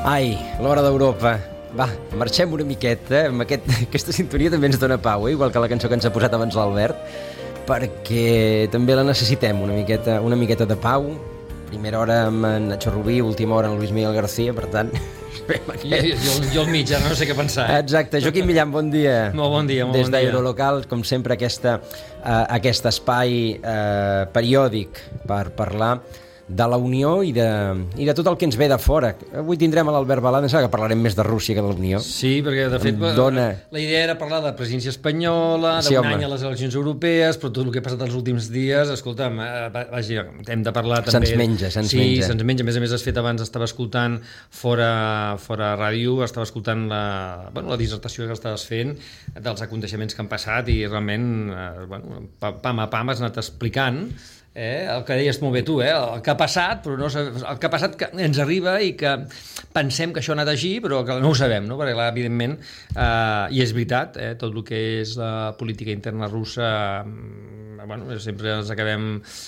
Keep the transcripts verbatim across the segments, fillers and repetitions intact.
Ai, l'hora d'Europa. Va, marxem una miqueta, amb aquest, aquesta sintonia també ens dona pau, eh? Igual que la cançó que ens ha posat abans l'Albert, perquè també la necessitem, una miqueta, una miqueta de pau. Primera hora amb en Nacho Rubí, última hora amb Luis Miguel García, per tant... Jo, jo, jo al mig, no sé què pensar. Eh? Exacte. Joaquim Millan, bon dia. Molt bon dia, molt Des bon dia. Des d'Eurolocal, com sempre, aquesta, uh, aquest espai uh, periòdic per parlar de la Unió i de, i de tot el que ens ve de fora. Avui tindrem a l'Albert Balada, em sembla que parlarem més de Rússia que de la Unió. Sí, perquè de fet dona... la idea era parlar de presidència espanyola, d'un sí, any a les eleccions europees, però tot el que ha passat els últims dies, escolta'm, vaja, hem de parlar també... Se'ns menja, se'ns sí, menja. Sí, se'ns menja. A més a més, has fet abans, estava escoltant fora, fora ràdio, estava escoltant la, bueno, la dissertació que estaves fent dels aconteixements que han passat i realment, eh, bueno, pam a pam has anat explicant Eh, el que deies molt bé tu, eh, el que ha passat, però no, el que ha passat que ens arriba i que pensem que això ha anat així, però que no ho sabem, no? Perquè clar, evidentment, eh, i és veritat, eh, tot el que és la política interna russa, eh, bueno, sempre ens acabem,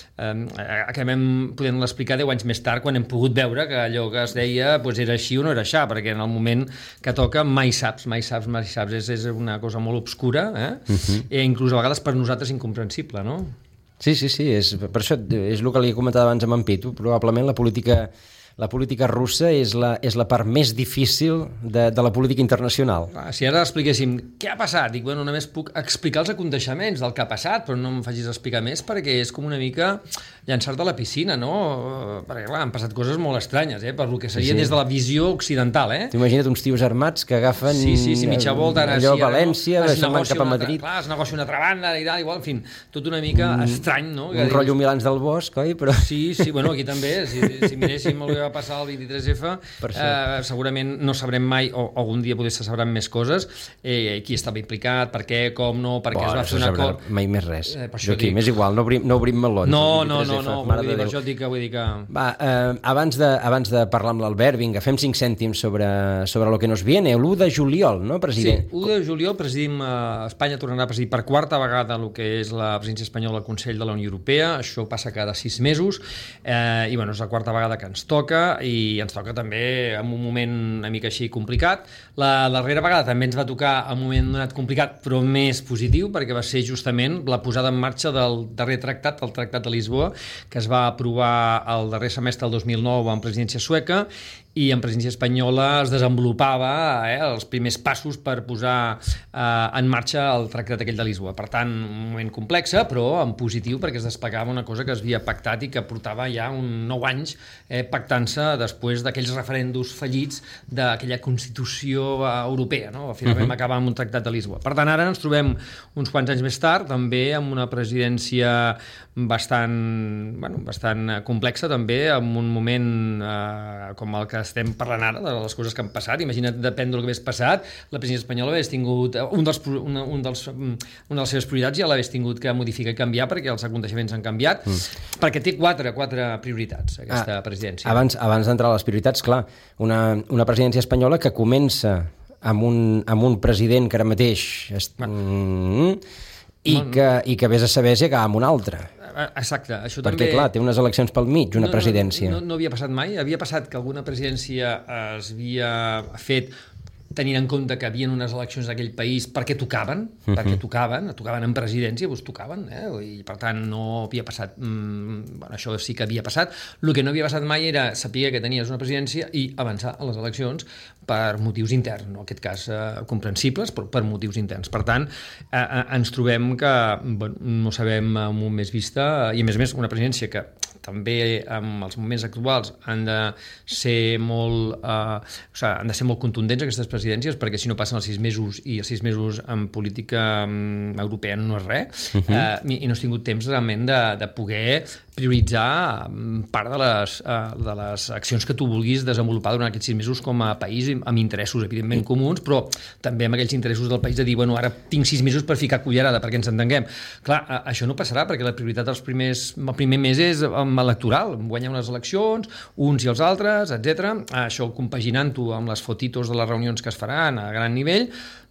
eh, acabem podent explicar deu anys més tard, quan hem pogut veure que allò que es deia pues, era així o no era això, perquè en el moment que toca mai saps, mai saps, mai saps, és, és una cosa molt obscura, eh? Uh-huh. I inclús a vegades per nosaltres incomprensible, no? Sí, sí, sí, és, per això és el que li he comentat abans amb en Pitu, probablement la política, la política russa és la, és la part més difícil de, de la política internacional. Ah, si ara expliquéssim què ha passat, dic, bueno, només puc explicar els aconteixements del que ha passat, però no em facis explicar més perquè és com una mica llançar-te a la piscina, no? Perquè, clar, han passat coses molt estranyes, eh? Per lo que seria sí. Des de la visió occidental, eh? T'imagina't uns tios armats que agafen sí, sí, sí, mitja volta, ara, allò sí, a València, no? se'n van cap a Madrid. Altra, clar, es negocia una altra banda i tal, igual, en fi, tot una mica mm, estrany, no? Un dius... rotllo Milans del Bosc, oi? Però... Sí, sí, bueno, aquí també, si, si miréssim el que va passar el vint-i-tres F, eh, segurament no sabrem mai, o, o algun dia potser se sabran més coses, eh, qui estava implicat, per què, com no, per què es va fer una cosa... Mai més res. Eh, Joaquim, dic... és igual, no obrim, no obrim melons. No, no, no, no, vull dir, per això et dic que vull dir que... Va, eh, abans, de, abans de parlar amb l'Albert, vinga, fem cinc cèntims sobre, sobre lo que nos viene. l'u de juliol, no, president? Sí, l'u de juliol presidim, eh, Espanya tornarà a presidir per quarta vegada el que és la presidència espanyola al Consell de la Unió Europea, això passa cada sis mesos, eh, i bueno, és la quarta vegada que ens toca, i ens toca també en un moment una mica així complicat. La, la darrera vegada també ens va tocar en un moment donat complicat, però més positiu, perquè va ser justament la posada en marxa del darrer tractat, el Tractat de Lisboa, que es va aprovar el darrer semestre del dos mil nou amb presidència sueca, i en presidència espanyola es desenvolupava eh, els primers passos per posar eh, en marxa el tractat aquell de Lisboa. Per tant, un moment complex, però en positiu, perquè es desplegava una cosa que es havia pactat i que portava ja un nou anys eh, pactant-se després d'aquells referèndums fallits d'aquella Constitució Europea, no? Finalment uh-huh. va acabar amb un tractat de Lisboa. Per tant, ara ens trobem uns quants anys més tard, també amb una presidència bastant, bueno, bastant complexa, també, amb un moment eh, com el que estem parlant ara, de les coses que han passat. Imagina't, depèn del que hagués passat, la presidència espanyola hagués tingut un dels, un, un dels, una de les seves prioritats ja l'hagués tingut que modificar i canviar perquè els aconteixements han canviat, mm. perquè té quatre, quatre prioritats, aquesta ah, presidència. Abans, abans d'entrar a les prioritats, clar, una, una presidència espanyola que comença amb un, amb un president que ara mateix est... mm, i, no, que, i que vés a saber si acaba amb un altre. Exacte, això perquè, també... Perquè, clar, té unes eleccions pel mig, una no, presidència. No, no, no havia passat mai. Havia passat que alguna presidència es havia fet tenint en compte que hi havia unes eleccions d'aquell país perquè tocaven, uh-huh. perquè tocaven, tocaven en presidència, doncs tocaven, eh? I per tant no havia passat, mm, bueno, això sí que havia passat. El que no havia passat mai era saber que tenies una presidència i avançar a les eleccions per motius interns, no? En aquest cas eh, comprensibles, però per motius interns. Per tant, eh, eh, ens trobem que bueno, no sabem en un mes vista, i a més a més una presidència que també en els moments actuals han de ser molt, eh, o sigui, han de ser molt contundents aquestes presidències, perquè si no passen els sis mesos i els sis mesos en política um, europea no és res, uh-huh. eh, i no has tingut temps realment de, de poder prioritzar part de les, uh, de les accions que tu vulguis desenvolupar durant aquests sis mesos com a país amb interessos, evidentment, comuns, però també amb aquells interessos del país de dir, bueno, ara tinc sis mesos per ficar cullerada perquè ens entenguem. Clar, això no passarà perquè la prioritat dels primers, el primer mes és electoral, guanyar unes eleccions, uns i els altres, etcètera. Això compaginant-ho amb les fotitos de les reunions que es faran a gran nivell,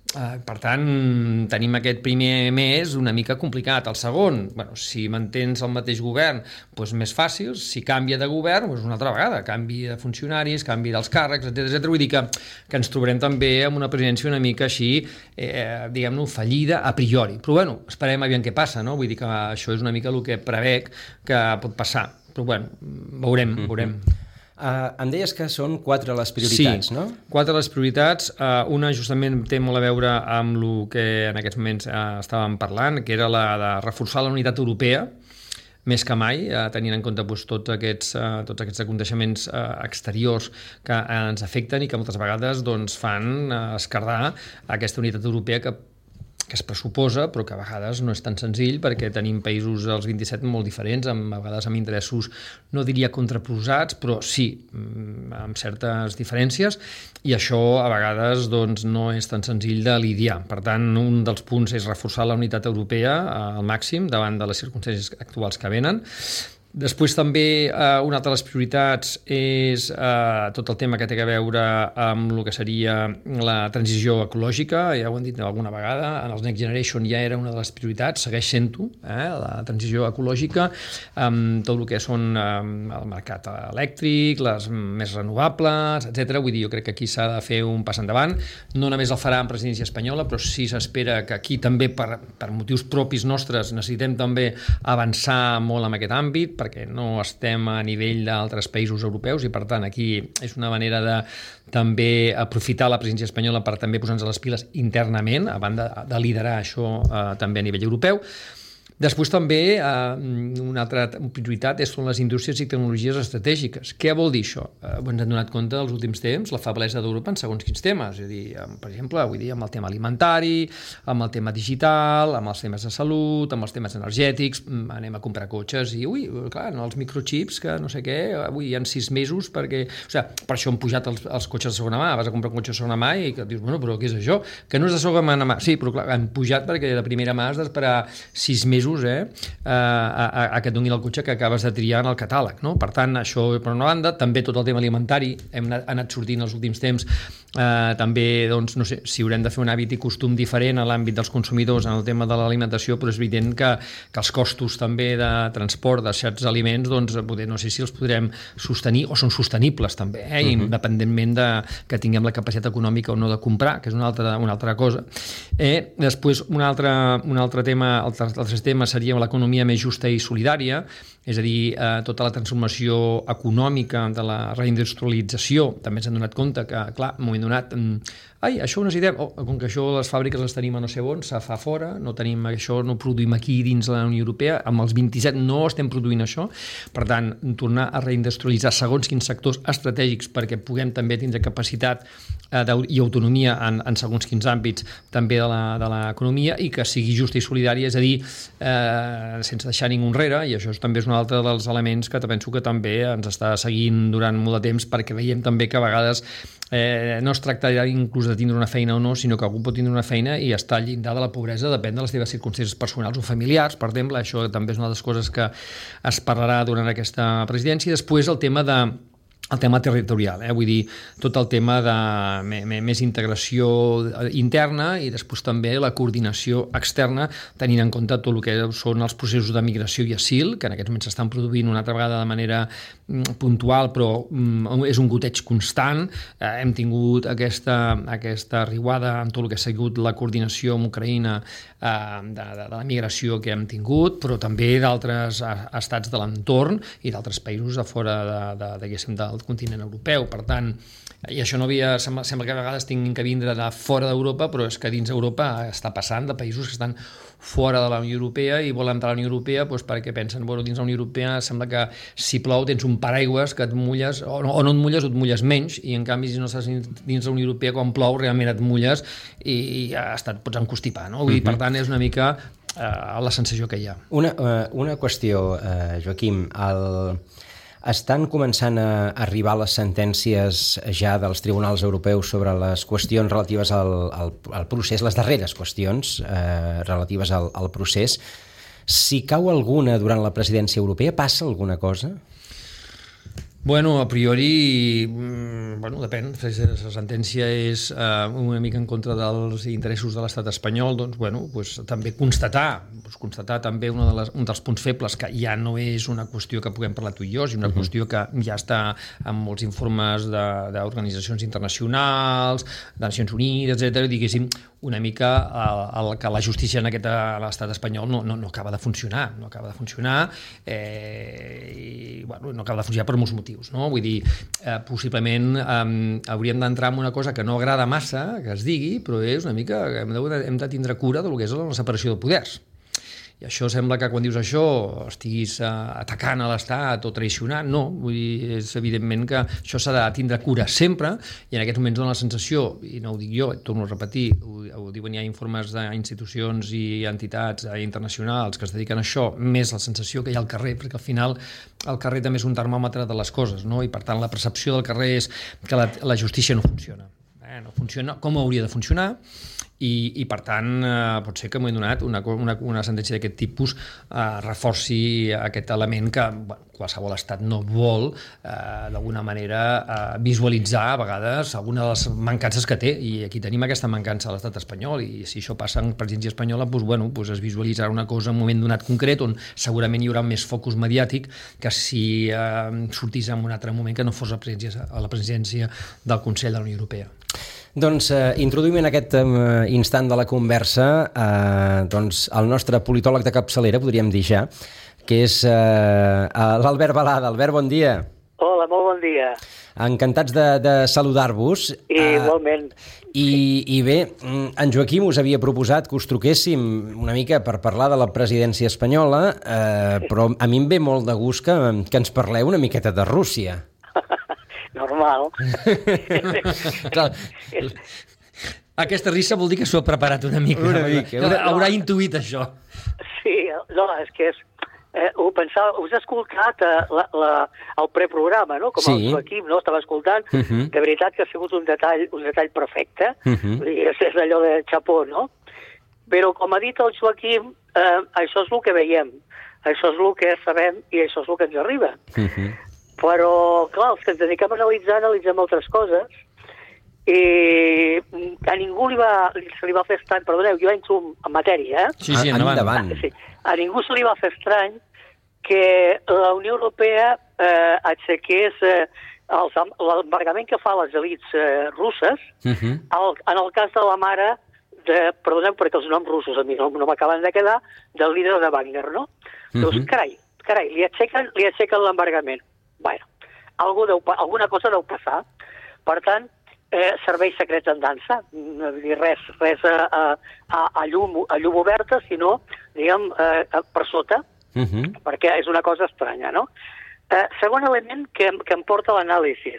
Uh, per tant, tenim aquest primer mes una mica complicat. El segon, bueno, si mantens el mateix govern, doncs més fàcil. Si canvia de govern, doncs una altra vegada, canvi de funcionaris, canvi dels càrrecs, etcètera etcètera. Vull dir que, que ens trobarem també amb una presidència una mica així, eh, diguem-ne, fallida a priori. Però bueno, esperem aviam què passa, no? Vull dir que això és una mica el que prevec que pot passar. Però bueno, veurem, veurem. Mm-hmm. Uh, em deies que són quatre les prioritats, sí, no? quatre les prioritats. Uh, una justament té molt a veure amb el que en aquests moments uh, estàvem parlant, que era la de reforçar la unitat europea, més que mai, uh, tenint en compte doncs, tots, aquests, uh, tots aquests aconteixements uh, exteriors que uh, ens afecten i que moltes vegades doncs, fan uh, escardar aquesta unitat europea que que es pressuposa, però que a vegades no és tan senzill perquè tenim països dels vint-i-set molt diferents, amb, a vegades amb interessos, no diria contraposats, però sí, amb certes diferències, i això a vegades doncs, no és tan senzill de lidiar. Per tant, un dels punts és reforçar la unitat europea al màxim davant de les circumstàncies actuals que venen. Després també eh, una altra de les prioritats és eh, tot el tema que té a veure amb el que seria la transició ecològica, ja ho hem dit alguna vegada, en els Next Generation ja era una de les prioritats, segueix sent-ho, eh, la transició ecològica, amb tot el que són eh, el mercat elèctric, les més renovables, etcètera. Vull dir, jo crec que aquí s'ha de fer un pas endavant, no només el farà en presidència espanyola, però sí s'espera que aquí també per, per motius propis nostres necessitem també avançar molt en aquest àmbit, perquè no estem a nivell d'altres països europeus i per tant aquí és una manera de també aprofitar la presidència espanyola per també posar-nos les piles internament, a banda de liderar això eh, també a nivell europeu. Després també eh, una altra prioritat són les indústries i tecnologies estratègiques. Què vol dir això? Eh, ens hem donat compte als últims temps la feblesa d'Europa en segons quins temes. És a dir, per exemple, vull dir, amb el tema alimentari, amb el tema digital, amb els temes de salut, amb els temes energètics, anem a comprar cotxes i, ui, clar, no, els microchips, que no sé què, avui hi ha sis mesos perquè... O sigui, per això han pujat els, els cotxes de segona mà, vas a comprar un cotxe de segona mà i que dius, bueno, però què és això? Que no és de segona mà. Sí, però clar, han pujat perquè de primera mà has d'esperar sis mesos Eh, a, a, a que et donin el cotxe que acabes de triar en el catàleg, no? Per tant, això per una banda, també tot el tema alimentari hem anat, anat sortint els últims temps, eh, també, doncs, no sé, si haurem de fer un hàbit i costum diferent a l'àmbit dels consumidors en el tema de l'alimentació, però és evident que, que els costos també de transport de certs aliments, doncs, poder, no sé si els podrem sostenir o són sostenibles també, eh, uh-huh. independentment de que tinguem la capacitat econòmica o no de comprar, que és una altra, una altra cosa. Eh, després, un altre, un altre tema, altres, altres temes seria l'economia més justa i solidària, és a dir, eh, tota la transformació econòmica de la reindustrialització. També ens hem donat compte que, clar, m'ho he donat... Ai, això ho necessitem, oh, com que això les fàbriques les tenim a no sé on, se fa fora, no tenim això, no produïm aquí dins la Unió Europea, amb els vint-i-set no estem produint això, per tant, tornar a reindustrialitzar segons quins sectors estratègics perquè puguem també tindre capacitat eh, i autonomia en, en segons quins àmbits també de l'economia i que sigui justa i solidària, és a dir, eh, sense deixar ningú enrere, i això també és un altre dels elements que penso que també ens està seguint durant molt de temps perquè veiem també que a vegades eh, no es tracta inclús de tindre una feina o no, sinó que algú pot tindre una feina i estar al llindar de la pobresa depèn de les teves circumstàncies personals o familiars, per exemple, això també és una de les coses que es parlarà durant aquesta presidència. I després el tema de el tema territorial, eh? Vull dir, tot el tema de més integració interna i després també la coordinació externa, tenint en compte tot el que són els processos de migració i asil, que en aquests moments s'estan produint una altra vegada de manera puntual, però és un goteig constant. Eh, hem tingut aquesta, aquesta arribada en tot el que ha sigut la coordinació amb Ucraïna eh, de, de, de la migració que hem tingut, però també d'altres estats de l'entorn i d'altres països a fora de, de, de, del continent europeu. Per tant, i això no havia, sembla, sembla que a vegades tinguin que vindre de fora d'Europa, però és que dins Europa està passant de països que estan fora de la Unió Europea i volen entrar a la Unió Europea doncs perquè pensen, bueno, dins la Unió Europea sembla que si plou tens un paraigües que et mulles, o no, o no et mulles o et mulles menys, i en canvi si no estàs dins la Unió Europea quan plou realment et mulles i, i hasta et pots encostipar, no? Vull dir, per tant és una mica eh, la sensació que hi ha. Una, uh, una qüestió, uh, Joaquim, el... estan començant a arribar les sentències ja dels tribunals europeus sobre les qüestions relatives al, al, al procés, les darreres qüestions eh, relatives al, al procés. Si cau alguna durant la presidència europea, passa alguna cosa? Bueno, a priori, bueno, depèn. Si la sentència és uh, una mica en contra dels interessos de l'estat espanyol, doncs, bueno, pues, també constatar, pues, constatar també una de les, un dels punts febles, que ja no és una qüestió que puguem parlar tu i jo, és una uh-huh. qüestió que ja està en molts informes d'organitzacions internacionals, de Nacions Unides, etcètera, diguéssim, una mica el, el que la justícia en aquest a l'estat espanyol no, no, no acaba de funcionar, no acaba de funcionar eh, i, bueno, no acaba de funcionar per molts motius, no? Vull dir, eh, possiblement eh, hauríem d'entrar en una cosa que no agrada massa que es digui, però és una mica hem de, hem de tindre cura del que és la separació de poders. I això sembla que quan dius això estiguis uh, atacant a l'Estat o traicionant. No, vull dir, és evidentment que això s'ha de tindre cura sempre, i en aquests moments dona la sensació, i no ho dic jo, torno a repetir, ho, ho diuen ja informes d'institucions i entitats internacionals que es dediquen a això, més la sensació que hi ha al carrer, perquè al final el carrer també és un termòmetre de les coses, no? I per tant la percepció del carrer és que la, la justícia no funciona. Eh? No funciona com hauria de funcionar, I, i per tant eh, pot ser que m'he donat una, una, una sentència d'aquest tipus eh, reforci aquest element que bueno, qualsevol estat no vol eh, d'alguna manera eh, visualitzar a vegades alguna de les mancances que té, i aquí tenim aquesta mancança a l'estat espanyol, i si això passa en presidència espanyola, doncs, bueno, doncs es visualitzarà una cosa en un moment donat concret on segurament hi haurà més focus mediàtic que si eh, sortís en un altre moment que no fos la presidència, a la presidència del Consell de la Unió Europea. Doncs eh, introduïm en aquest eh, instant de la conversa eh, doncs, el nostre politòleg de capçalera, podríem dir ja, que és eh, l'Albert Balada. Albert, bon dia. Hola, molt bon dia. Encantats de, de saludar-vos. I, eh, igualment. I, I bé, en Joaquim us havia proposat que us truquéssim una mica per parlar de la presidència espanyola, eh, però a mi em ve molt de gust que, que ens parleu una miqueta de Rússia. Normal. Aquesta risa vol dir que s'ho ha preparat una mica. Una mica. Una... Haurà no. intuït això. Sí, no, és que és... Eh, ho pensava, us he escoltat eh, la, la, el preprograma, no? Com sí. El Joaquim, no? Estava escoltant. Uh -huh. De veritat que ha sigut un detall, un detall perfecte. Uh -huh. és, és allò de xapó, no? Però, com ha dit el Joaquim, eh, això és el que veiem. Això és el que sabem i això és el que ens arriba. Uh -huh. Però, clar, els que ens dediquem a analitzar, analitzem altres coses, i a ningú li va, se li va fer estrany, perdoneu, jo entro en matèria, eh? Sí, sí, endavant. endavant. Sí. A ningú se li va fer estrany que la Unió Europea eh, aixequés eh, l'embargament que fa les elites eh, russes, uh-huh. el, en el cas de la mare, de, perdoneu perquè els noms russos a mi no, no m'acaben de quedar, del líder de Wagner, no? Uh-huh. Doncs, carai, carai, li aixequen, li aixequen l'embargament. Bueno, algú deu, alguna cosa deu passar. Per tant, eh, serveis secrets en dansa, no vull dir res, res a, a, a, llum, a llum oberta, sinó, diguem, eh, per sota, uh-huh. perquè és una cosa estranya, no? Eh, segon element que, que em porta a l'anàlisi.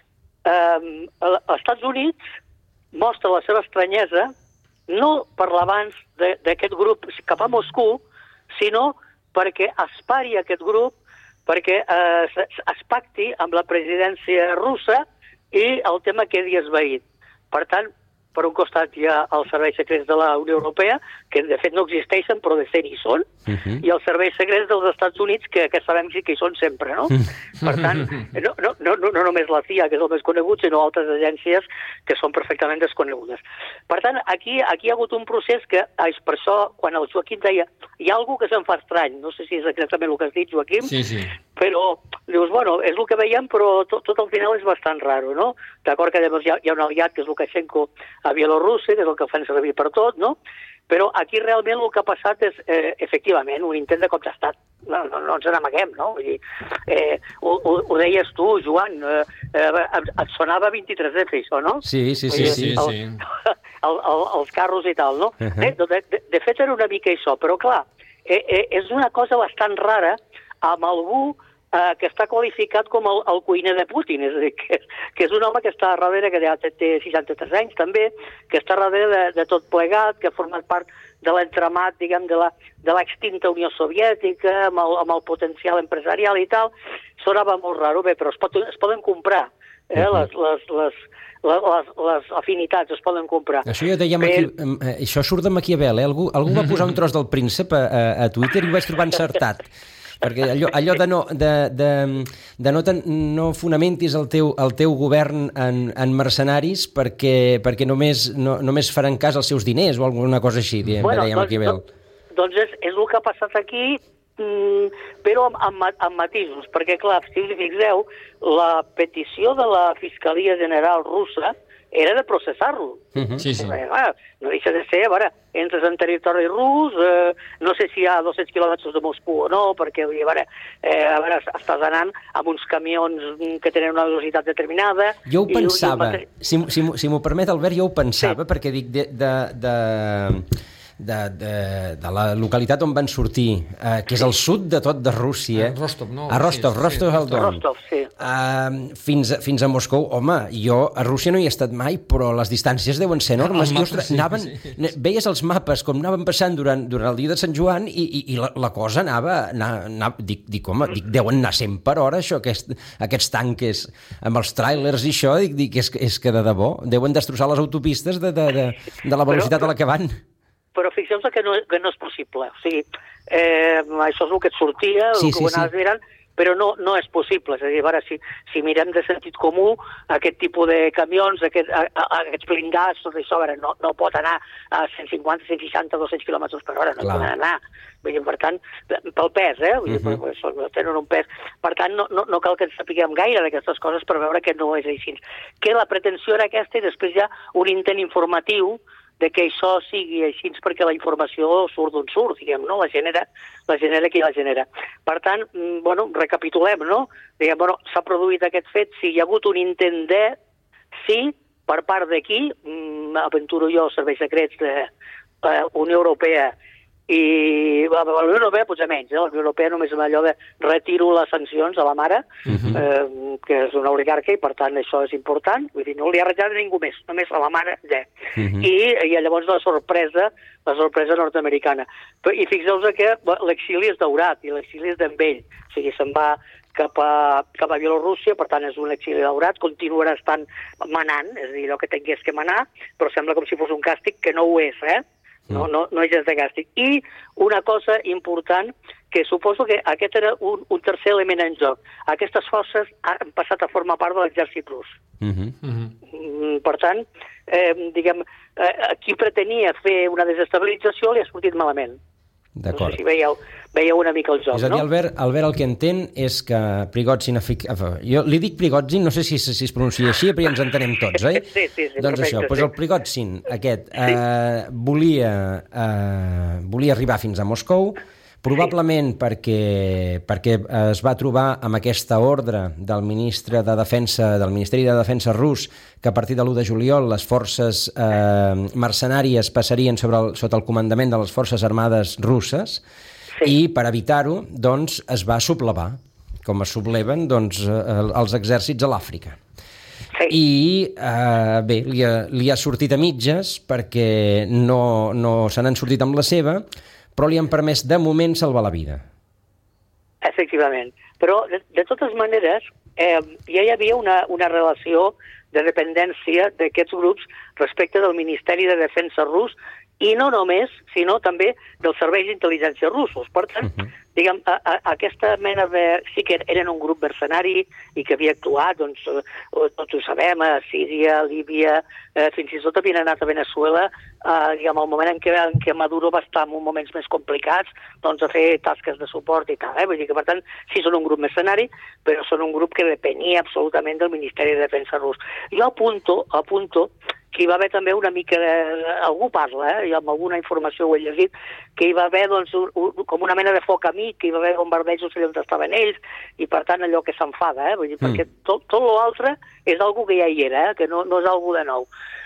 Eh, als Estats Units mostra la seva estranyesa no per l'avanç d'aquest grup cap a Moscou, sinó perquè aspari aquest grup perquè eh, es pacti amb la presidència russa i el tema quedi esvaït. Per tant, per un costat hi ha els serveis secrets de la Unió Europea, que de fet no existeixen, però de ser hi són, uh-huh. i els serveis secrets dels Estats Units, que, que sabem que hi són sempre, no? Per tant, no, no, no, no només la C I A, que és el més conegut, sinó altres agències que són perfectament desconegudes. Per tant, aquí, aquí hi ha hagut un procés que, és per això, quan el Joaquim deia hi ha algú que se'n fa estrany, no sé si és exactament el que has dit, Joaquim, sí, sí. però dius, bueno, és el que veiem, però tot, tot al final és bastant raro, no? D'acord que llavors hi ha, hi ha un aliat, que és Lukashenko, a Bielorússia, que és el que fan servir per tot, no? Però aquí realment el que ha passat és, eh, efectivament, un intent de cop d'estat. No, no, no ens n'amaguem, no? Vull dir, eh, ho, ho, ho deies tu, Joan, eh, eh, et sonava vint-i-tres F, això, no? Sí, sí, sí. dir, sí, el, sí. El, el, els carros i tal, no? Uh-huh. de, de, de, de fet, era una mica això, però clar, eh, eh, és una cosa bastant rara amb algú Uh, que està qualificat com el, el cuiner de Putin, és a dir, que, que és un home que està darrere, que ja té seixanta-tres anys també, que està darrere de, de tot plegat, que ha format part de l'entramat, diguem, de la, de l'extinta Unió Soviètica, amb el, amb el potencial empresarial i tal. Sonava molt raro, bé, però es, pot, es poden comprar, eh, uh-huh. les, les, les, les, les, les afinitats es poden comprar. Això jo deia, Maqui... eh, això surt de Maquiavel, eh? Algú, algú va posar un tros del príncep a, a, a Twitter i ho vaig trobar encertat. perquè allò, allò de, no, de, de, de no, ten, no fonamentis el teu, el teu govern en, en mercenaris perquè, perquè només, no, només faran cas als seus diners o alguna cosa així, dèiem, bueno, dèiem doncs, Maquiavel. Doncs és, és el que ha passat aquí, mm, però amb, amb, amb matisos, perquè, clar, si us fixeu, la petició de la Fiscalia General russa era de processar-lo. Uh-huh. Sí, sí. Eh, ah, no deixa de ser, a veure, entres en territori rus, eh, no sé si hi ha dos-cents quilòmetres de Moscou o no, perquè, a veure, eh, a veure, estàs anant amb uns camions que tenen una velocitat determinada... Jo ho pensava, i, i si, si, si m'ho permet, Albert, jo ho pensava, sí. perquè dic, de... de, de... De, de, de la localitat on van sortir, eh, que és al sud de tot de Rússia. A Rostov, no? A Rostov, sí, Rostov sí, al Don. Rostov, sí. Uh, fins, a, fins a Moscou. Home, jo a Rússia no hi he estat mai, però les distàncies deuen ser enormes. El I, mapa, ostres, sí, anaven, sí. Veies els mapes com anaven passant durant, durant el dia de Sant Joan i, i, i la, la cosa anava... anava, anava dic, dic, home, dic, deuen anar cent per hora, això, aquest, aquests tanques amb els tràilers i això, dic, dic és, és que de debò deuen destrossar les autopistes de, de, de, de la velocitat però, a la que van. Però fixeu-vos que, no, que no és possible. O sigui, eh, això és el que et sortia, sí, el que sí, ho anaves sí. mirant, però no, no és possible. És a dir, a veure, si, si mirem de sentit comú, aquest tipus de camions, aquest, a, a, aquests blindats, tot això, a veure, no, no pot anar a cent cinquanta, cent seixanta, dos-cents quilòmetres per hora, no Clar. poden anar. Vull dir, per tant, pel pes, eh? Vull dir, uh-huh. per, tenen un pes. Per tant, no, no, no cal que ens sapiguem gaire d'aquestes coses per veure que no és així. Que la pretensió era aquesta i després hi ha un intent informatiu de que això sigui així perquè la informació surt d'on surt, diguem, no? La genera, la genera qui la genera. Per tant, bueno, recapitulem, no? Diguem, bueno, s'ha produït aquest fet, si hi ha hagut un intent de, sí, per part d'aquí, aventuro jo serveis secrets de la Unió Europea i la Unió Europea potser menys, eh? La Unió Europea només és allò de retiro les sancions a la mare, uh-huh. eh, que és una oligarca i per tant això és important, vull dir, no li ha retrat ningú més, només a la mare ja. Uh-huh. I, I llavors la sorpresa, la sorpresa nord-americana. I fixeu-vos que l'exili és daurat i l'exili és d'en vell, o sigui, se'n va cap a, cap a Bielorússia, per tant és un exili daurat, continuarà estant manant, és a dir, allò que tingués que manar, però sembla com si fos un càstig que no ho és, eh? No, no, no és gens de càstig. I una cosa important, que suposo que aquest era un, un tercer element en joc. Aquestes forces han passat a formar part de l'exèrcit rus. Uh-huh. Uh-huh. Per tant, eh, diguem, eh, qui pretenia fer una desestabilització li ha sortit malament. D'acord. No sé si veieu, veieu una mica el joc, és a dir, no? Albert, Albert el que entén és que Prigozhin... Fic... Jo li dic Prigozhin, no sé si, si es pronuncia així, però ja ens entenem tots, oi? Sí, sí, sí. Doncs perfecte, això, doncs sí. el Prigozhin, aquest, Sí. eh, volia, eh, volia arribar fins a Moscou, probablement sí. perquè, perquè es va trobar amb aquesta ordre del ministre de Defensa, del Ministeri de Defensa rus, que a partir de l'u de juliol les forces eh, mercenàries passarien sobre el, sota el comandament de les forces armades russes, sí. I per evitar-ho, doncs, es va sublevar, com es subleven doncs, els exèrcits a l'Àfrica. Sí. I eh, bé, li ha, li ha sortit a mitges perquè no, no se n'han sortit amb la seva, però li han permès de moment salvar la vida. Efectivament. Però, de, de totes maneres, eh, ja hi havia una, una relació de dependència d'aquests grups respecte del Ministeri de Defensa rus, i no només, sinó també dels serveis d'intel·ligència russos. Per tant, uh-huh. diguem, a, a, aquesta mena de... Sí que eren un grup mercenari i que havia actuat, doncs, tots ho sabem, a Síria, a Líbia, eh, fins i tot havien anat a Venezuela, eh, diguem, al moment en què, en què Maduro va estar en moments més complicats, doncs a fer tasques de suport i tal. Eh? Vull dir que, per tant, sí són un grup mercenari, però són un grup que depenia absolutament del Ministeri de Defensa rus. Jo apunto, apunto que hi va haver també una mica de... Algú parla, eh? I amb alguna informació ho he llegit, que hi va haver doncs, un, un, com una mena de foc amic, que hi va haver bombardejos allà on estaven ells, i per tant allò que s'enfada, eh? Vull dir, mm. perquè tot, tot l'altre és algo que ja hi era, eh? Que no, no és algo de nou.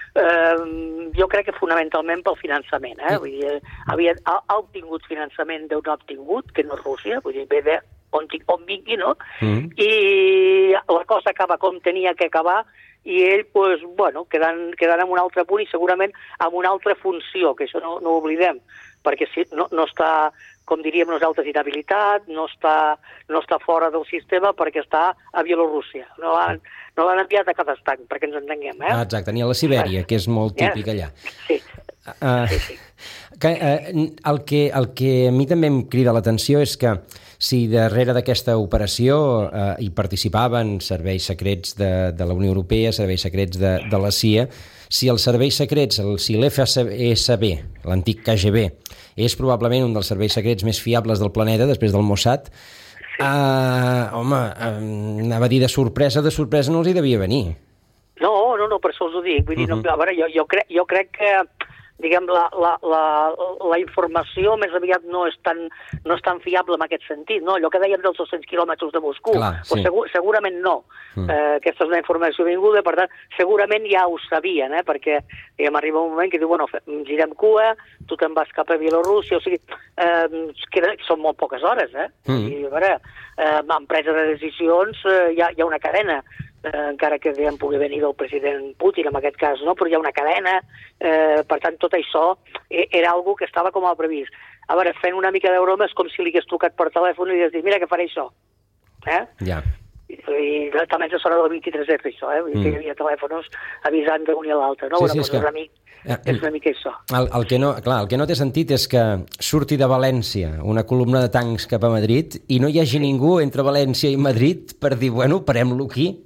Uh, jo crec que fonamentalment pel finançament, eh? Vull dir, havia, ha, ha obtingut finançament d'on ha obtingut, que no és Rússia, vull dir, ve de on, on vingui, no? Mm. I la cosa acaba com tenia que acabar, i ell, pues, bueno, quedant, quedant en un altre punt i segurament amb una altra funció, que això no, no ho oblidem, perquè si, no, no està, com diríem nosaltres, inhabilitat, no està, no està fora del sistema perquè està a Bielorússia. No l'han no l'han enviat a Kazakhstan, perquè ens entenguem. Eh? Ah, exacte, ni a la Sibèria, que és molt típic allà. Sí. Uh, sí, sí. Que, uh, el, que, el que a mi també em crida l'atenció és que si darrere d'aquesta operació uh, hi participaven serveis secrets de, de la Unió Europea, serveis secrets de, de la C I A, si els serveis secrets, el, si l'F S B, l'antic K G B, és probablement un dels serveis secrets més fiables del planeta, després del Mossad, sí. uh, home, uh, anava a dir de sorpresa, de sorpresa no els hi devia venir. No, no, no, per això us ho dic. Vull dir, uh -huh. no, a veure, jo, jo, crec, jo crec que diguem, la, la, la, la informació més aviat no és, tan, no és tan fiable en aquest sentit, no? Allò que dèiem dels dos-cents quilòmetres de Moscou, Clar, sí. pues segur, segurament no. Mm. Eh, aquesta és una informació vinguda, per tant, segurament ja ho sabien, eh? Perquè diguem, arriba un moment que diu, bueno, girem cua, tu te'n vas cap a Bielorússia, o sigui, eh, queda, són molt poques hores, eh? Mm. I, a veure, eh, en presa de decisions eh, hi, ha, hi ha una cadena, Eh, encara que diguem, pugui venir del president Putin, en aquest cas, no? Però hi ha una cadena, eh, per tant, tot això era algo que estava com a previst. A veure, fent una mica de broma és com si li hagués trucat per telèfon i li hagués dit, mira que faré això. Eh? Ja. I, i també ens sona del vint-i-tres F, això, eh? Vull dir mm. que hi havia telèfons avisant d'un i a l'altre, no? Sí, Una sí, és que... una mica, és una mica això. El, el, que no, clar, el que no té sentit és que surti de València una columna de tancs cap a Madrid i no hi hagi ningú entre València i Madrid per dir, bueno, parem-lo aquí.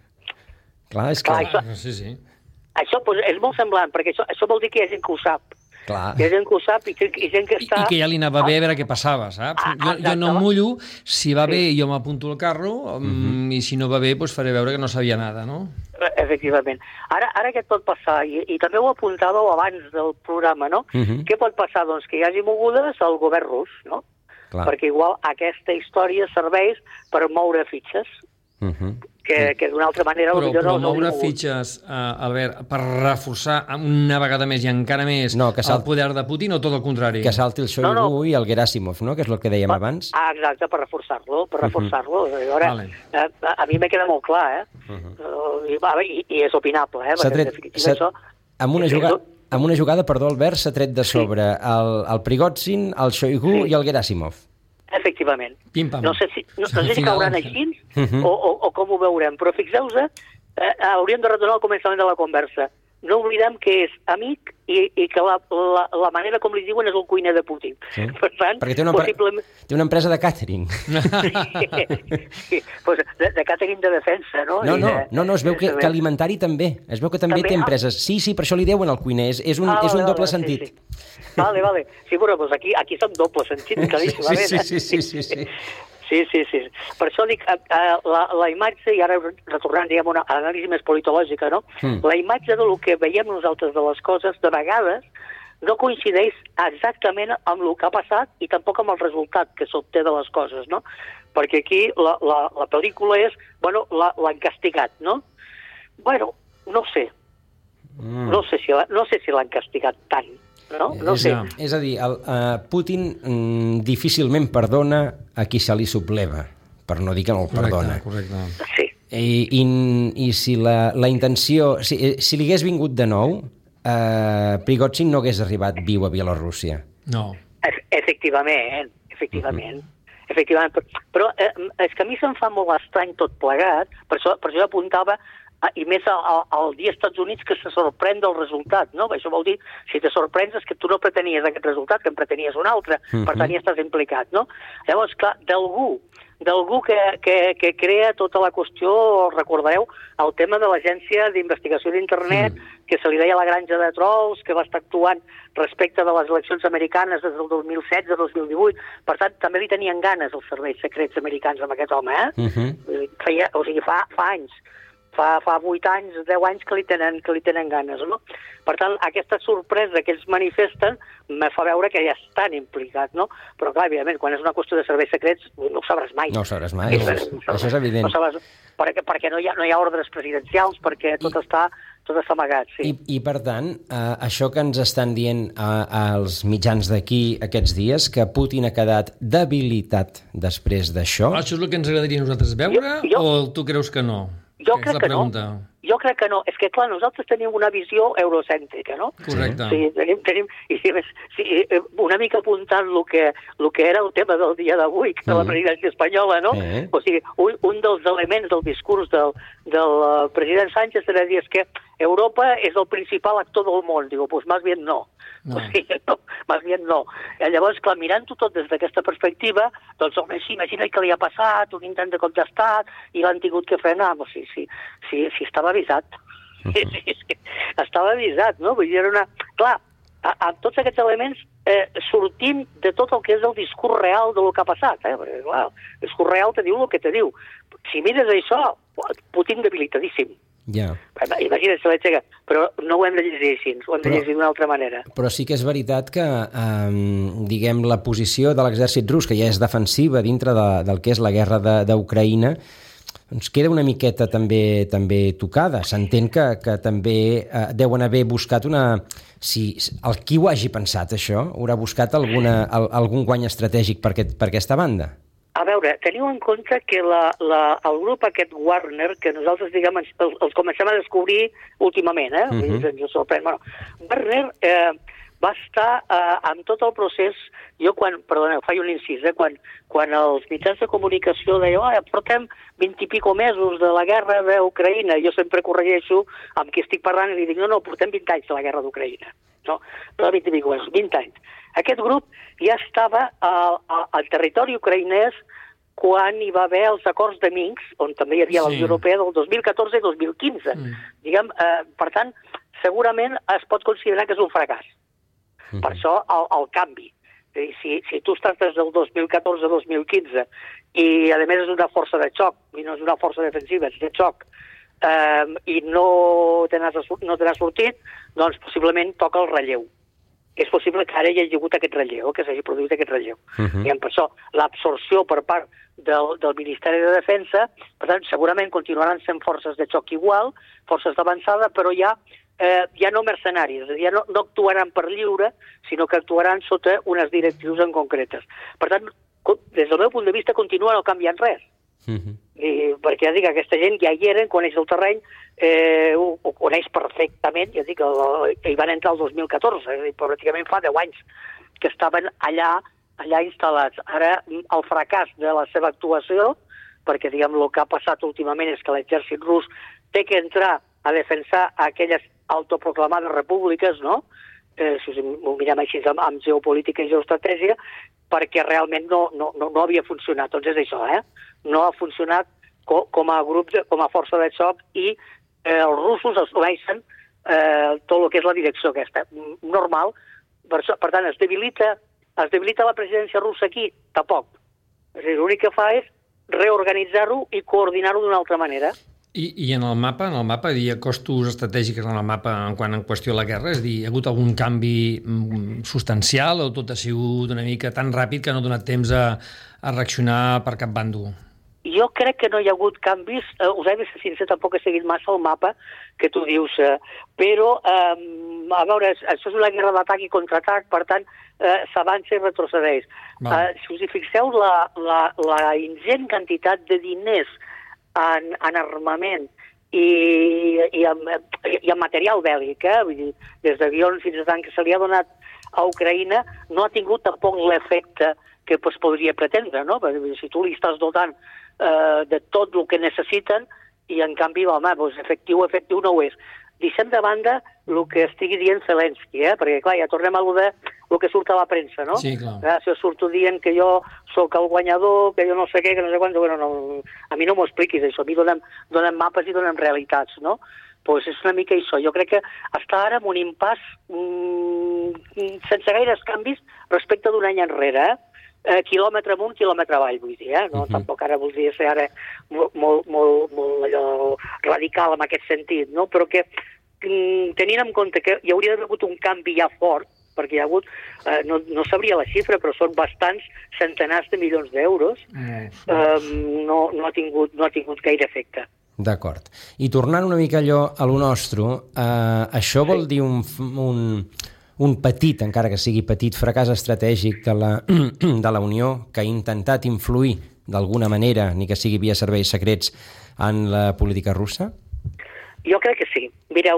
Clar, és que... Clar, això, sí, sí. això pues, és molt semblant, perquè això, això vol dir que hi ha gent que ho sap. Clar. Hi ha gent que ho sap i, i gent que està... I, i que ja li anava bé a veure què passava, saps? Ah, jo, jo no em mullo, si va sí. bé jo m'apunto al carro, um, uh-huh. i si no va bé, doncs faré veure que no sabia nada, no? Efectivament. Ara, ara què et pot passar? I, i també ho apuntàveu abans del programa, no? Uh-huh. Què pot passar? Doncs que hi hagi mogudes al govern rus, no? Clar. Perquè igual aquesta història serveix per moure fitxes. Uh-huh. que, que d'una altra manera... Però, però no moure fitxes, uh, Albert, per reforçar una vegada més i encara més no, salt... el poder de Putin o tot el contrari? Que salti el Shoigu no, no. i el Gerasimov, no? Que és el que dèiem per, abans. Ah, exacte, per reforçar-lo, per reforçar-lo. Uh-huh. Ara, vale. a, a mi me queda molt clar, eh? Uh-huh. I, i, I és opinable, eh? S'ha tret... Això... Amb una jugada... Amb una jugada, perdó, Albert, s'ha tret de sobre sí. el, el Prigozhin, el Shoigu sí. i el Gerasimov. Efectivament. Pim-pam. No sé si, no, no sé si cauran així uh-huh. o, o, o com ho veurem, però fixeu-vos, eh, hauríem de retornar al començament de la conversa. No oblidem que és amic i, i que la, la, la manera com li diuen és el cuiner de Putin. Sí. Per tant, perquè té una, possiblement... té una empresa de càtering. sí, pues de, de càtering de defensa, no? No, no, no, no es veu que, que alimentari també. Es veu que també, també té empreses. Sí, sí, per això li deuen al cuiner. És, és un, ah, és un doble vale, sentit. Sí, sí. Vale, vale. Sí, però pues aquí, aquí som doble sentit, claríssimament. Sí, sí, sí, sí, sí. Sí, sí, sí. Per això dic, eh, la, la imatge, i ara retornant diguem, a una anàlisi més politològica, no? Mm. La imatge del que veiem nosaltres de les coses, de vegades, no coincideix exactament amb el que ha passat i tampoc amb el resultat que s'obté de les coses, no? Perquè aquí la, la, la pel·lícula és, bueno, l'han castigat, no? Bueno, no sé. Mm. No sé si, no sé si l'han castigat tant. No? No és, sé. és a dir, el, uh, Putin mm, difícilment perdona a qui se li subleva, per no dir que no el perdona. Correcte, correcte. Sí. I, i, i si la, la intenció... Si, si li hagués vingut de nou, uh, Prigozhin no hagués arribat viu a Bielorússia. No. E- efectivament, efectivament. Uh-huh. Efectivament, però, però eh, és que a mi se'm fa molt estrany tot plegat, per això, per això apuntava i més al, al dia als Estats Units que se sorprèn del resultat, no? Això vol dir, si te sorprens és que tu no pretenies aquest resultat, que en pretenies un altre, uh-huh. per tant ja estàs implicat, no? Llavors, clar, d'algú, d'algú que, que, que crea tota la qüestió, recordeu, el tema de l'Agència d'Investigació d'Internet, uh-huh. que se li deia la granja de trolls, que va estar actuant respecte de les eleccions americanes des del dos mil setze a dos mil divuit, per tant, també li tenien ganes els serveis secrets americans amb aquest home, eh? Uh-huh. Feia, o sigui, fa, fa anys. Fa, fa vuit anys, deu anys que li tenen, que li tenen ganes, no? Per tant, aquesta sorpresa que ells manifesten me fa veure que ja estan implicats, no? Però, clar, evidentment, quan és una qüestió de serveis secrets, no ho sabràs mai. No ho sabràs mai, no, no, no, això és evident. No sabràs, perquè, perquè no hi, ha, no hi ha ordres presidencials, perquè tot I, està tot està amagat, sí. I, i per tant, eh, això que ens estan dient eh, als mitjans d'aquí aquests dies, que Putin ha quedat debilitat després d'això... Això és el que ens agradaria a nosaltres veure, jo, jo... o tu creus que no? Jo crec que no. Jo crec que no. És que, clar, nosaltres tenim una visió eurocèntrica, no? Correcte. Sí, tenim, tenim, i sí, una mica apuntant el que, el que era el tema del dia d'avui, que mm. la presidència espanyola, no? Eh. O sigui, un, un dels elements del discurs del, del president Sánchez era dir que Europa és el principal actor del món. Digo, pues más bien no. No. O sigui, no, más bien no. I llavors, clar, mirant-ho tot des d'aquesta perspectiva, doncs, home, sí, imagina que li ha passat un intent de cop d'estat i l'han tingut que frenar. O sigui, sí, sí, sí, estava avisat. Uh -huh. sí, sí, estava avisat, no? Vull dir, era una... Clar, amb tots aquests elements eh, sortim de tot el que és el discurs real del que ha passat. Eh? Perquè, clar, el discurs real te diu el que te diu. Si mires això, Putin debilitadíssim. Ja. Imagina't, se l'aixeca, però no ho hem de llegir així, ho hem de llegir d'una altra manera. Però sí que és veritat que, eh, diguem, la posició de l'exèrcit rus, que ja és defensiva dintre de, del que és la guerra d'Ucraïna, doncs queda una miqueta també també tocada. S'entén que, que també eh, deuen haver buscat una... Si el qui ho hagi pensat, això, haurà buscat alguna, el, algun guany estratègic per, aquest, per aquesta banda? A veure, teniu en compte que la, la, el grup aquest Wagner, que nosaltres, diguem, els, els comencem a descobrir últimament, eh? Uh-huh. Ens sorprèn. Bueno, Wagner eh, va estar eh, amb tot el procés, jo quan, perdoneu, faig un incís, eh? quan, quan els mitjans de comunicació deien, oh, portem vint i pico mesos de la guerra d'Ucraïna, jo sempre corregeixo amb qui estic parlant i li dic, no, no, portem vint anys de la guerra d'Ucraïna. No, no vint i pico mesos, vint anys. Aquest grup ja estava al, al territori ucraïnès quan hi va haver els acords de Minsk, on també hi havia sí. la Unió Europea del dos mil catorze i dos mil quinze. Mm. Diguem, eh, per tant, segurament es pot considerar que és un fracàs. Mm. Per això el, el canvi. Si, si tu estàs des del dos mil catorze a dos mil quinze i a més és una força de xoc, i no és una força defensiva, és de xoc, eh, i no te n'has no te n'has sortit, doncs possiblement toca el relleu. És possible que ara hi hagi hagut aquest relleu, que s'hagi produït aquest relleu. Uh-huh. I per això l'absorció per part del, del Ministeri de Defensa, per tant, segurament continuaran sent forces de xoc igual, forces d'avançada, però ja, eh, ja no mercenaris, és a dir, ja no, no actuaran per lliure, sinó que actuaran sota unes directrius en concretes. Per tant, des del meu punt de vista, continua no canviant res. Uh-huh. I, perquè ja dic, aquesta gent ja hi eren, coneix el terreny, eh, ho, ho coneix perfectament, ja dic, el, el, hi van entrar el dos mil catorze, és a dir, pràcticament fa deu anys que estaven allà, allà instal·lats. Ara, el fracàs de la seva actuació, perquè diguem, el que ha passat últimament és que l'exèrcit rus té que entrar a defensar aquelles autoproclamades repúbliques, no? Eh, si ho mirem així amb, amb geopolítica i geoestratègia, perquè realment no, no, no, no havia funcionat. Doncs és això, eh? No ha funcionat co, com a grup, de, com a força de xoc i eh, els russos assumeixen eh, tot el que és la direcció aquesta. Normal. Per, per tant, es debilita, es debilita la presidència russa aquí? Tampoc. És a dir, l'únic que fa és reorganitzar-ho i coordinar-ho d'una altra manera. I, I en el mapa, en el mapa, hi ha costos estratègics en el mapa en quant en qüestió a la guerra? És a dir, hi ha hagut algun canvi substancial o tot ha sigut una mica tan ràpid que no ha donat temps a, a reaccionar per cap bàndol? Jo crec que no hi ha hagut canvis, eh, us he de ser sincer, tampoc he seguit massa el mapa que tu dius, eh, però, eh, a veure, això és una guerra d'atac i contraatac, per tant, eh, s'avança i retrocedeix. Eh, si us hi fixeu, la, la, la ingent quantitat de diners en, en armament i, i, en, i en material bèl·lic, eh? Vull dir, des d'avions fins a tant que se li ha donat a Ucraïna, no ha tingut tampoc l'efecte que pues, podria pretendre, no? Perquè si tu li estàs dotant eh, de tot el que necessiten i en canvi, home, doncs, efectiu, efectiu no ho és. Deixem de banda el que estigui dient Zelensky, eh? Perquè clar, ja tornem a lo de el que surt a la premsa, no? Sí, clar. Eh? Si jo surto dient que jo sóc el guanyador, que jo no sé què, que no sé quant, bueno, no, a mi no m'ho expliquis això, a mi donem, donem mapes i donem realitats, no? Pues és una mica això. Jo crec que està ara en un impàs mmm, sense gaires canvis respecte d'un any enrere, eh? Eh, quilòmetre amunt, quilòmetre avall, vull dir, eh? No? Uh-huh. Tampoc ara voldria ser ara molt, molt, molt, molt allò, radical en aquest sentit, no? Però que mm, tenint en compte que hi hauria d'haver hagut un canvi ja fort, perquè hi ha hagut, eh, no, no sabria la xifra, però són bastants centenars de milions d'euros, uh-huh. eh, no, no, ha tingut, no ha tingut gaire efecte. D'acord. I tornant una mica allò a lo nostre, eh, això vol sí. dir un... un... un petit, encara que sigui petit, fracàs estratègic de la, de la Unió que ha intentat influir d'alguna manera, ni que sigui via serveis secrets, en la política russa? Jo crec que sí. Mireu,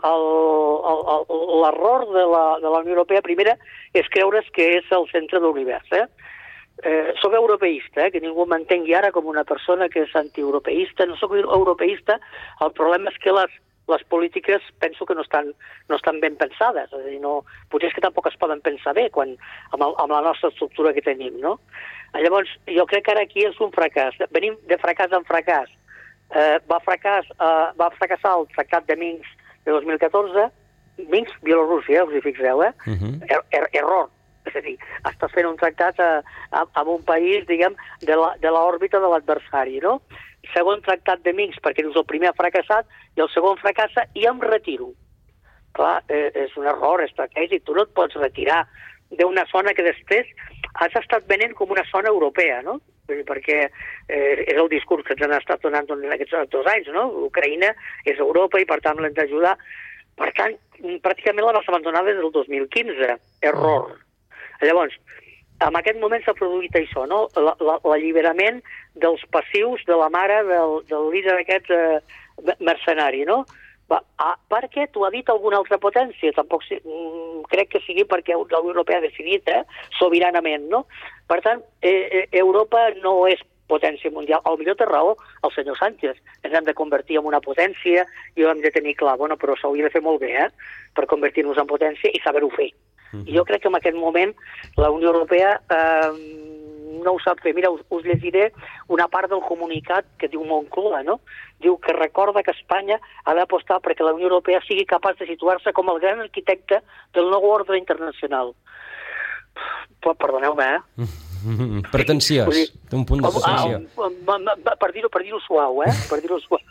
l'error de, la, de la Unió Europea, primera, és creure's que és el centre de l'univers. Eh? Eh, soc europeista, eh? Que ningú m'entengui ara com una persona que és antieuropeista. No soc europeista, el problema és que les, les polítiques penso que no estan, no estan ben pensades. És a dir, no, potser és que tampoc es poden pensar bé quan, amb, el, amb la nostra estructura que tenim, no? Llavors, jo crec que ara aquí és un fracàs. Venim de fracàs en fracàs. Eh, va, fracàs, eh, va fracassar el tractat de Minsk de dos mil catorze, Minsk, Bielorússia, us hi fixeu, eh? Uh-huh. er, er, error. És a dir, estàs fent un tractat a, a, amb un país, diguem, de l'òrbita de l'adversari, no? Segon tractat de Minsk, perquè dius el primer ha fracassat i el segon fracassa i em retiro. Clar, eh, és un error estratègic. Tu no et pots retirar d'una zona que després has estat venent com una zona europea, no? Perquè eh, és el discurs que ens han estat donant en aquests dos anys, no? Ucraïna és Europa i per tant l'hem d'ajudar. Per tant, pràcticament la vas abandonar des del dos mil quinze. Error. Llavors, en aquest moment s'ha produït això, no? L'alliberament dels passius de la mare del, del líder aquest eh, mercenari, no? Va, ah, per què t'ho ha dit alguna altra potència? Tampoc si, mm, crec que sigui perquè la Unió Europea ha decidit, eh, sobiranament, no? Per tant, eh, Europa no és potència mundial. Al millor té raó el senyor Sánchez. Ens hem de convertir en una potència i ho hem de tenir clar. Bueno, però s'hauria de fer molt bé, eh?, per convertir-nos en potència i saber-ho fer. Uh-huh. I jo crec que en aquest moment la Unió Europea eh, no ho sap fer. Mira, us, us llegiré una part del comunicat que diu Moncloa, no? Diu que recorda que Espanya ha d'apostar perquè la Unió Europea sigui capaç de situar-se com el gran arquitecte del nou ordre internacional. Perdoneu-me, eh? Pretensiós, sí, té un punt de pretensió. Ah, per dir-ho per dir-ho suau, eh? Per dir-ho suau.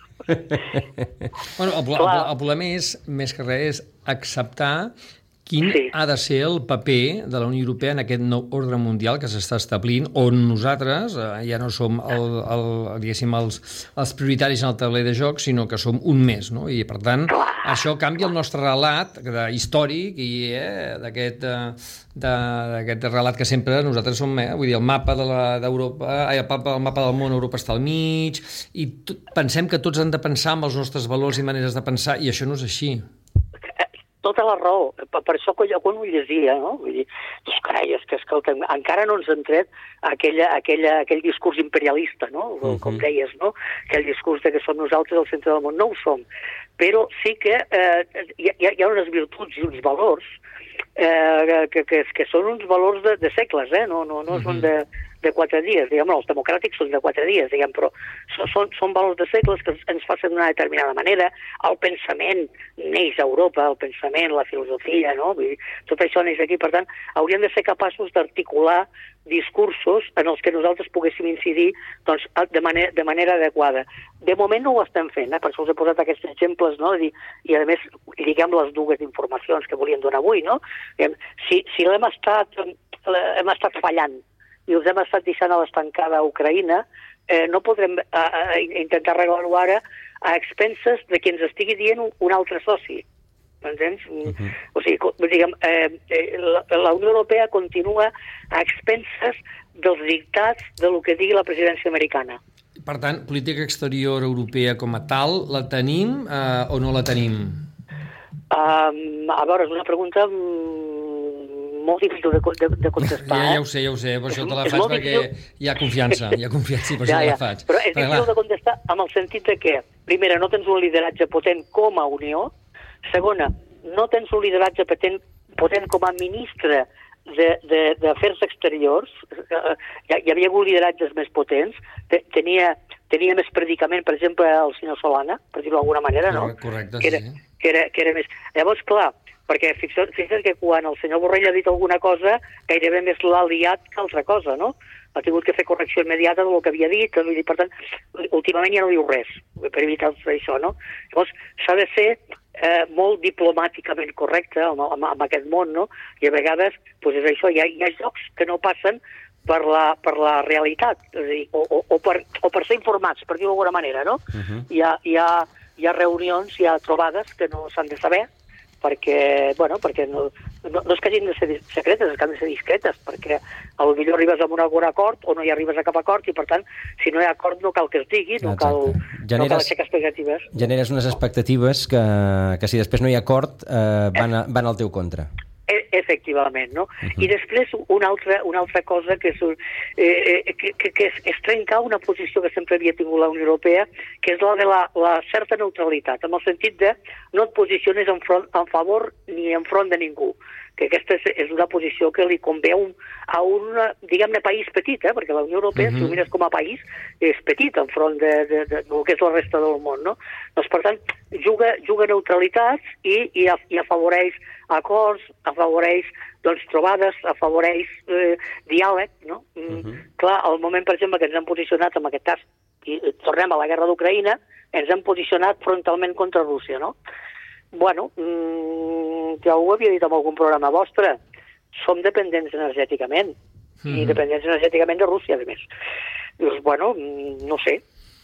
Bueno, el, el, el problema és, més que res, és acceptar quin sí. ha de ser el paper de la Unió Europea en aquest nou ordre mundial que s'està establint, on nosaltres eh, ja no som el, el, diguéssim, els, els prioritaris en el tauler de joc, sinó que som un més, no? I, per tant, això canvia el nostre relat de, històric i eh, d'aquest eh, d'aquest relat que sempre nosaltres som, eh, vull dir, el mapa de d'Europa, el, el mapa del món, Europa està al mig, i tot, pensem que tots han de pensar amb els nostres valors i maneres de pensar, i això no és així. Tota la raó. Per, per això quan ho llegia, no? Vull dir, doncs, carai, és que, escolta, encara no ens han tret aquella, aquella, aquell discurs imperialista, no? Uh-huh. Com deies, no? Aquell discurs de que som nosaltres el centre del món. No ho som. Però sí que eh, hi, ha, hi ha unes virtuts i uns valors eh, que, que, que són uns valors de, de segles, eh? No, no, no uh-huh. són de, de quatre dies, diguem, no, els democràtics són de quatre dies, diguem, però són, són valors de segles que ens facin d'una determinada manera. El pensament neix a Europa, el pensament, la filosofia, no? Vull dir, tot això neix aquí, per tant, hauríem de ser capaços d'articular discursos en els que nosaltres poguéssim incidir, doncs, de, manera, de manera adequada. De moment no ho estem fent, eh? Per això us he posat aquests exemples, no? I, i a més, diguem, les dues informacions que volíem donar avui, no? Diguem, si, si l'hem estat, hem estat fallant i us hem estat deixant a l'estancada a Ucraïna, eh, no podrem eh, eh, intentar arreglar-ho ara a expenses de qui ens estigui dient un, un altre soci. M'entens? Uh-huh. O sigui, diguem, eh, la, la Unió Europea continua a expenses dels dictats de lo que digui la presidència americana. Per tant, política exterior europea com a tal, la tenim eh, o no la tenim? Um, a veure, és una pregunta molt difícil de, de, de contestar. Ja, ja ho sé, ja ho sé, per això te la faig perquè hi ha confiança, hi ha confiança, per això ja, ja. la faig. Però és difícil de contestar amb el sentit de que, primera, no tens un lideratge potent com a Unió, segona, no tens un lideratge potent, potent com a ministre d'Afers Exteriors, hi, hi havia hagut lideratges més potents, tenia, tenia més predicament, per exemple, el senyor Solana, per dir-ho d'alguna manera, no? Correcte, que era, sí. Que era, que era més... Llavors, clar, perquè fixa't, fixa't que quan el senyor Borrell ha dit alguna cosa, gairebé més l'ha liat que altra cosa, no? Ha tingut que fer correcció immediata del que havia dit, i per tant, últimament ja no diu res, per evitar això, no? Llavors, s'ha de ser eh, molt diplomàticament correcte amb, amb, amb aquest món, no? I a vegades, doncs és això, hi ha, hi ha jocs que no passen per la, per la realitat, és a dir, o, o, o, per, o per ser informats, per dir-ho d'alguna manera, no? Uh-huh. Hi ha, hi ha, hi ha reunions, hi ha trobades que no s'han de saber, perquè, bueno, perquè no, no, no és que hagin de ser secretes, és que han de ser discretes, perquè potser arribes a un algun acord o no hi arribes a cap acord i, per tant, si no hi ha acord no cal que es digui, no cal, generes, no cal aixecar expectatives. Generes unes expectatives que, que si després no hi ha acord eh, van, a, van al teu contra. Efectivament, no? Uh-huh. I després una altra, una altra cosa que és, eh, que, que, que és, és trencar una posició que sempre havia tingut la Unió Europea, que és la de la, la certa neutralitat, en el sentit de no et posiciones en, front, en favor ni en front de ningú, que aquesta és, és una posició que li convé a un, a un diguem-ne, país petit, eh? Perquè la Unió Europea, uh-huh. si ho mires com a país, és petit enfront de, de, de, de, del que és la resta del món, no? Doncs, per tant, juga, juga neutralitats i, i, i afavoreix acords, afavoreix doncs, trobades, afavoreix eh, diàleg, no? Mm, uh-huh. Clar, al moment, per exemple, que ens hem posicionat en aquest cas, i tornem a la guerra d'Ucraïna, ens hem posicionat frontalment contra Rússia, no? Bueno, mmm, ja ho havia dit en algun programa vostre, som dependents energèticament, mm-hmm. i dependents energèticament de Rússia, a més. Dius, bueno, no sé.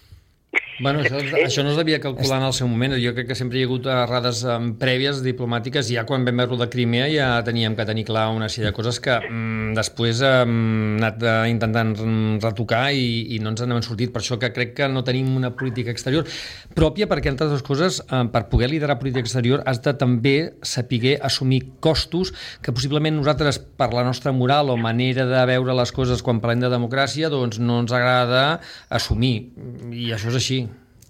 Bueno, això, això no es devia calcular en el seu moment. Jo crec que sempre hi ha hagut errades um, prèvies diplomàtiques, i ja quan vam veure de Crimea ja teníem que tenir clar una sèrie de coses que um, després hem um, anat uh, intentant retocar i, i no ens n'hem sortit. Per això que crec que no tenim una política exterior pròpia, perquè, entre altres coses, um, per poder liderar política exterior has de també saber assumir costos que possiblement nosaltres, per la nostra moral o manera de veure les coses quan parlem de democràcia, doncs no ens agrada assumir, i això és així.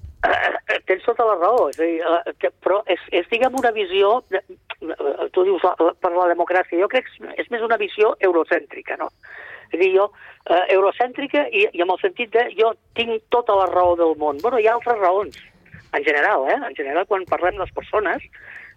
Uh, tens tota la raó, és a dir, uh, que, però és, és, diguem, una visió, de, uh, tu dius la, la, per la democràcia, jo crec que és més una visió eurocèntrica, no? És a dir, jo, uh, eurocèntrica i, i amb el sentit de jo tinc tota la raó del món. Bueno, hi ha altres raons, en general, eh? En general, quan parlem de les persones,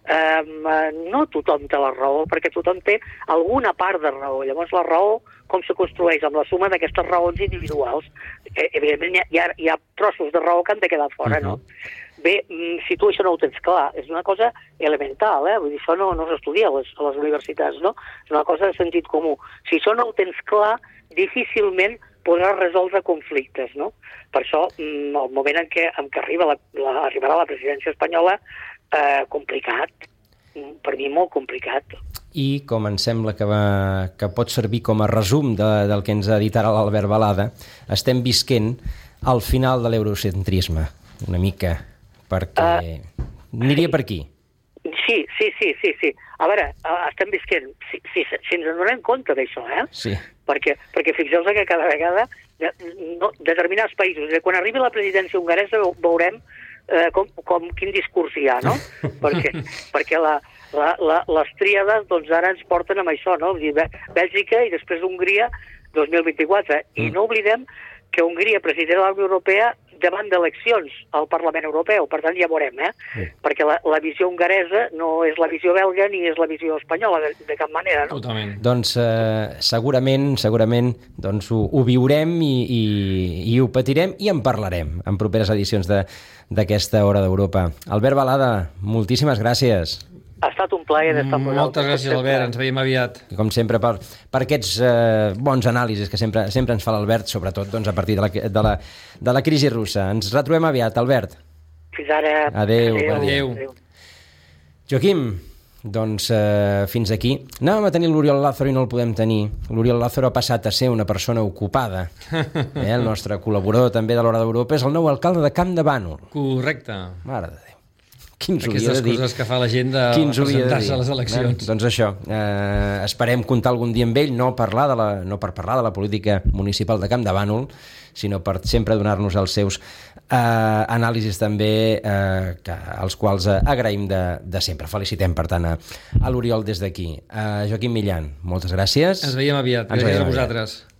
um, uh, no tothom té la raó, perquè tothom té alguna part de raó. Llavors, la raó com se construeix amb la suma d'aquestes raons individuals. Eh, evidentment, hi ha, hi ha trossos de raó que han de quedar fora, uh-huh. no? Bé, si tu això no ho tens clar, és una cosa elemental, eh? Vull dir, això no, no s'estudia a les, a les universitats, no? És una cosa de sentit comú. Si això no ho tens clar, difícilment podràs resoldre conflictes, no? Per això, el moment en què, en què arriba la, la, arribarà la presidència espanyola, eh, complicat, per mi molt complicat. I com em sembla que, va, que pot servir com a resum de, del que ens ha dit ara l'Albert Balada, estem visquent al final de l'eurocentrisme, una mica, perquè uh, aniria sí. per aquí. Sí, sí, sí, sí, sí. A veure, uh, estem visquent, si, si, si ens en donem compte d'això, eh? Sí. Perquè, perquè fixeu-vos que cada vegada de, no, determinats països, de quan arribi la presidència hongaresa veurem eh, com, com quin discurs hi ha, no? perquè perquè la, la, la, les tríades doncs ara ens porten amb això, no? Vull dir, Bèlgica i després Hongria dos mil vint-i-quatre. I no oblidem que Hongria presideix la Unió Europea davant d'eleccions al Parlament Europeu, per tant ja veurem, eh? Sí. Perquè la, la visió hongaresa no és la visió belga ni és la visió espanyola, de, de cap manera, no? Totalment. Doncs eh, segurament, segurament doncs ho, ho viurem i, i, i ho patirem i en parlarem en properes edicions de, d'aquesta Hora d'Europa. Albert Balada, moltíssimes gràcies. Ha estat un plaer d'estar amb vosaltres. Moltes gràcies, Albert, ens veiem aviat. Com sempre, per, per aquests eh, bons anàlisis que sempre, sempre ens fa l'Albert, sobretot doncs, a partir de la, de, la, de la crisi russa. Ens retrobem aviat, Albert. Fins ara. Adéu. Adéu. Adéu. Adéu. Joaquim, doncs eh, fins aquí. Anàvem a tenir l'Oriol Lázaro i no el podem tenir. L'Oriol Lázaro ha passat a ser una persona ocupada. Eh, el nostre col·laborador també de l'Hora d'Europa és el nou alcalde de Camp de Bànol. Correcte. Mare de Déu. Quins Aquestes coses que fa la gent de presentar-se a les eleccions. Eh, doncs això, eh, esperem comptar algun dia amb ell, no, parlar de la, no per parlar de la política municipal de Camp de Bànol, sinó per sempre donar-nos els seus eh, anàlisis també, eh, que, als quals eh, agraïm de, de sempre. Felicitem, per tant, a, a l'Oriol des d'aquí. Eh, Joaquim Millan, moltes gràcies. Ens veiem aviat. Gràcies a vosaltres.